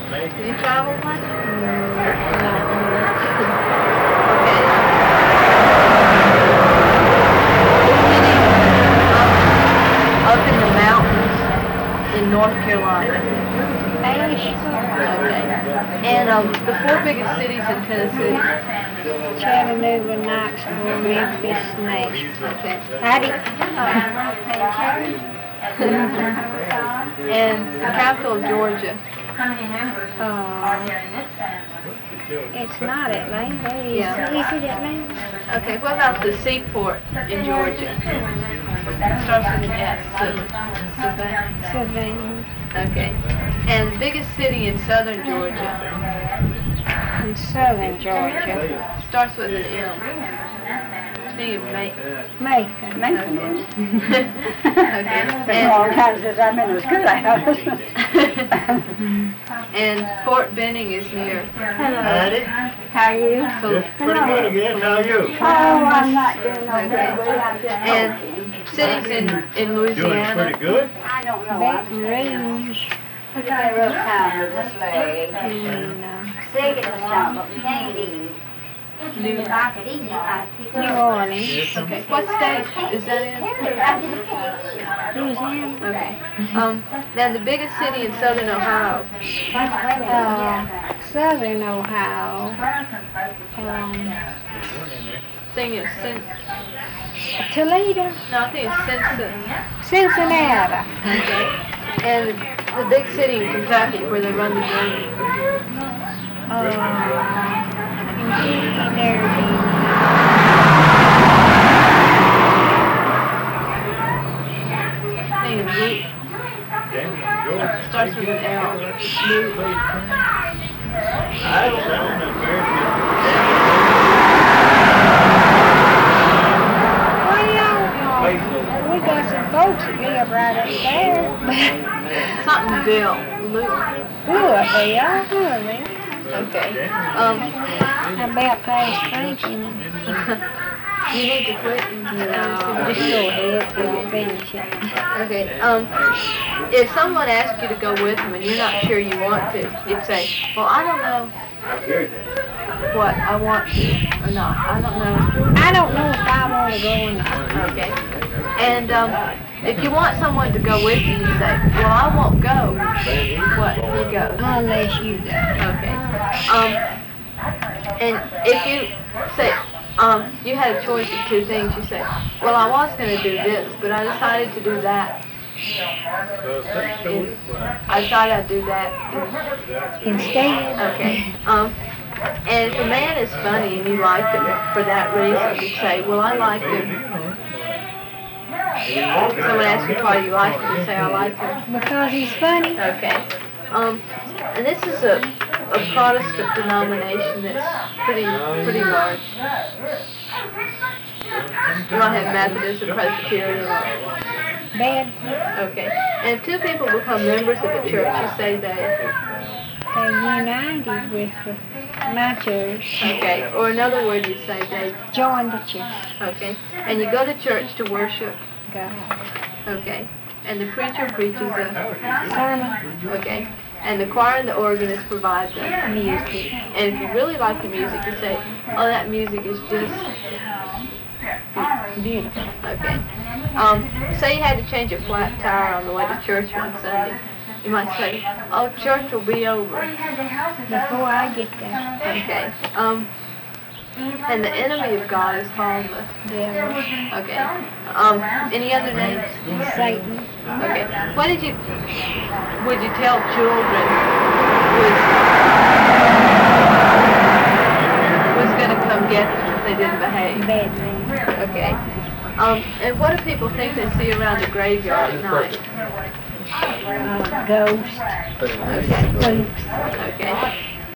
Do you travel much? Up in the mountains in North Carolina. Okay. And the 4 biggest cities in Tennessee. Chattanooga, Knoxville, Memphis, Nashville. Okay. Howdy. And the capital of Georgia. It's not Atlanta. Is it Atlanta? Okay, what about the seaport in Georgia? It starts with an S. Savannah. Okay. And biggest city in southern Georgia? In southern Georgia. Starts with an M. Macon. Okay. And all kinds of I'm in the schoolhouse. And Fort Benning is near. Howdy. How are you? Pretty good again. How are you? Oh, I'm not doing no good. I'm just And cities in Doing Louisiana. pretty good. I don't know. Baton Rouge. We got a rough time with this leg. Sick at the stomach. Can't eat. New Orleans. Okay. What state is that in? Louisiana. Okay. Now the biggest city in southern Ohio. Southern Ohio. Thing is Toledo. No, I think it's Cincinnati. Okay. And the big city in Kentucky where they run the journey. Thing is Luke. Starts with an L. Luke. I sound very We got some folks that live right up there. Something Bill. Luke. Good, they are. Okay. I about past thinking. You need to quit. No, just go ahead and finish it. Okay. If someone asks you to go with them and you're not sure you want to, you'd say, well, I don't know what I want to or not. I don't know. I don't know if I want to go or not. Okay. And if you want someone to go with you, you say, well, I won't go. What? You go. Unless you go. Okay. And if you say, you had a choice of 2 things, you say, well, I was going to do this, but I decided to do that. I decided I'd do that Instead. Okay. And if a man is funny and you like him for that reason, you say, well, I like him. If someone asks you why you like him, you say, I like him. Because he's funny. Okay. And this is a Protestant denomination that's pretty large. You don't have Methodist or Presbyterian. Bad. Okay. And if 2 people become members of a church, you say they're united with my church. Okay. Or another word, you say they join the church. Okay. And you go to church to worship. God. Okay. And the preacher preaches a sermon. Okay. And the choir and the organist provide the music. And if you really like the music, you say, oh, that music is just beautiful. Okay. Say you had to change a flat tire on the way to church one Sunday. You might say, oh, church will be over before I get there. Okay. And the enemy of God is called the devil. Okay. Any other names? Satan. Okay. What would you tell children was going to come get them if they didn't behave? Bad man. Okay. And what do people think they see around the graveyard at night? Ghosts. Okay. Spooks. Okay.